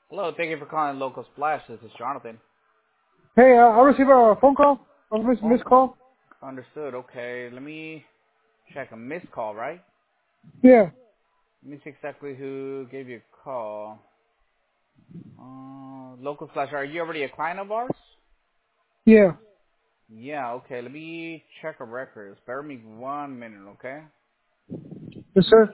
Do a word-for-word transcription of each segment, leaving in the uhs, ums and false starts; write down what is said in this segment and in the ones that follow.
Hello, thank you for calling Local Splash. This is Jonathan. Hey, uh, I received a phone call, a miss, Phone missed call. understood. Okay, let me check a missed call, right? Yeah, Let me see exactly who gave you a call. Uh, Local Splash, are you already a client of ours? yeah. Yeah, okay. Let me check our records. Bear with me one minute, okay? Yes, sir.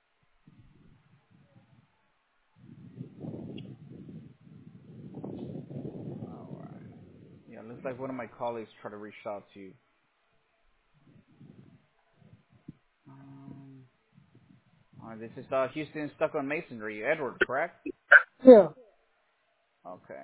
Alright. Yeah, looks like one of my colleagues tried to reach out to you. Um, alright, this is uh, Houston Stuck on Masonry. Edward, correct? Yeah. Okay.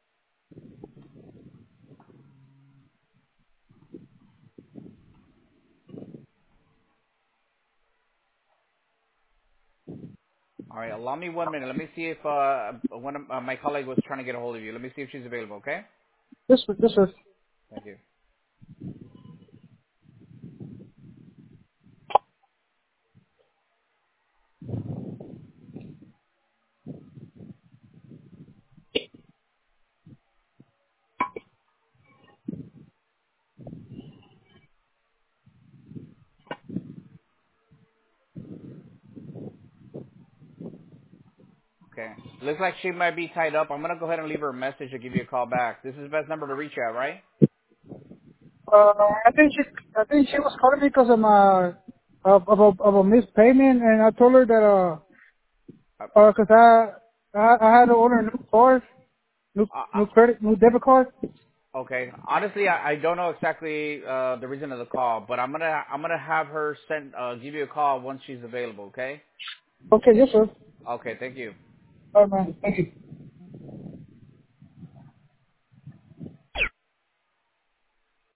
All right, allow me one minute. Let me see if uh, one of uh, my colleague was trying to get a hold of you. Let me see if she's available, okay? Yes, sir. Yes, sir. Thank you. Okay. Looks like she might be tied up. I'm going to go ahead and leave her a message to give you a call back. This is the best number to reach at, right? Uh, I think she, I think she was calling me because of my, of, of a, of a missed payment, and I told her that, uh, Uh, uh, cause I, I, I had to order a new card, new, uh, new credit, new debit card. uh, okay. Honestly, I, I don't know exactly uh, the reason of the call, but I'm gonna I'm gonna have her send uh, give you a call once she's available. Okay? Okay, yes, sir. Okay. Thank you. All right, man. Thank you.